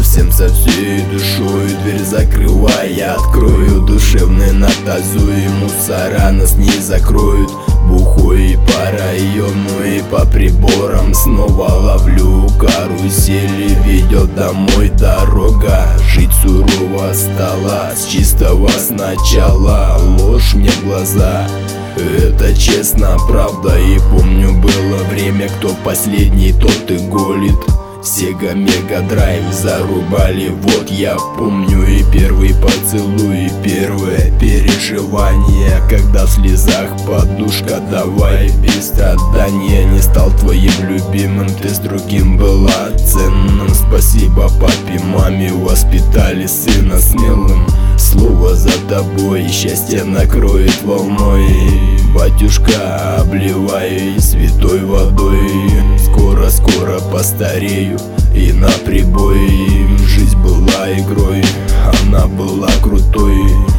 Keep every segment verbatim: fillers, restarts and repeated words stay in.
всем со всей душой. Дверь закрывай, я открою душевный наказу, и мусора нас не закроют. Бухой по району и по приборам снова ловлю карусели. Ведет домой дорога, жить сурово стало с чистого сначала. Ложь мне в глаза, это честно, правда. И помню, было время, кто последний, тот и голит. Сега Мега Драйв зарубали, вот я помню и первый поцелуй, и первое переживание, когда в слезах подушка. Давай без страдания, не стал твоим любимым, ты с другим была ценным. Спасибо папе, маме, воспитали сына смелым. Слово за тобой, счастье накроет волной. Батюшка, обливай святой водой. Скоро-скоро постарею и на прибой. Жизнь была игрой, она была крутой.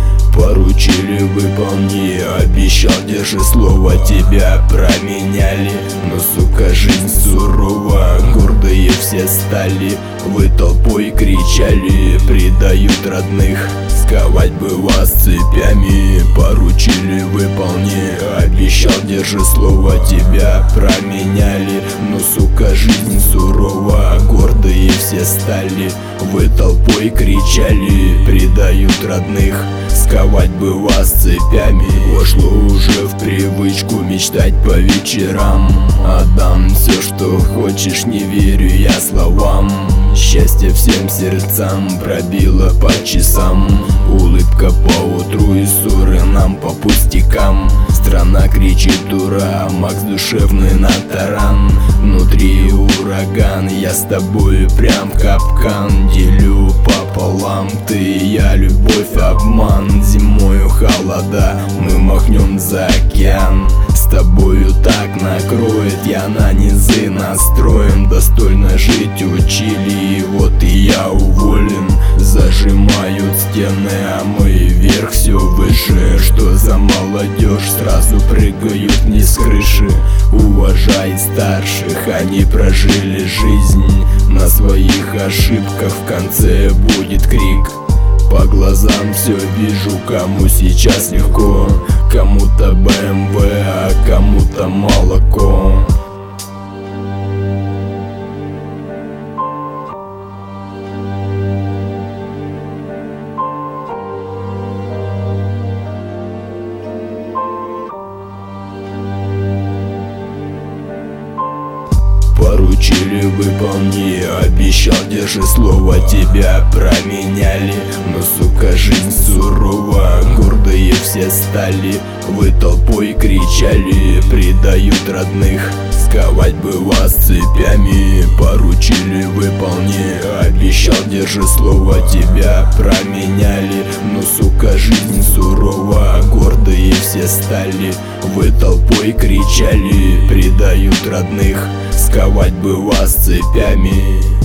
Поручили, выполни, обещал, держи слово. Тебя променяли, но, сука, жизнь сурова. Гордые все стали, вы толпой кричали. Предают родных, сковать бы вас цепями. Поручили, выполни, обещал, держи слово. Тебя променяли, но, сука, жизнь сурова. Гордые все стали, вы толпой кричали. Предают родных, сковать бы вас цепями. Вошло уже в привычку мечтать по вечерам. Отдам все, что хочешь, не верю я словам. Счастье всем сердцам пробило по часам. Улыбка по утру и ссоры нам по пустякам. Страна кричит ура, Макс душевный на таран. Внутри ураган, я с тобою прям капкан. Делю пополам, ты и я, любовь, обман. Зимою холода, мы махнем за океан. С тобою так накроет, я на низы настроен. Достойно жить учили, и вот и я уволен. Зажимают стены, а мы вверх все выше. Что за молодежь, сразу прыгают вниз с крыши. Уважай старших, они прожили жизнь. На своих ошибках в конце будет крик. По глазам все вижу, кому сейчас легко. Кому-то бэ эм вэ, а кому-то молоко. Поручили, выполни, обещал, держи слово. Тебя променяли, но, сука, жизнь сурова. Гордые все стали, вы толпой кричали. Предают родных, сковать бы вас цепями. Поручили, выполни, обещал, держи слово. Тебя променяли, но, сука, жизнь сурова. Гордые все стали, вы толпой кричали. Предают родных, сковать бы вас цепями.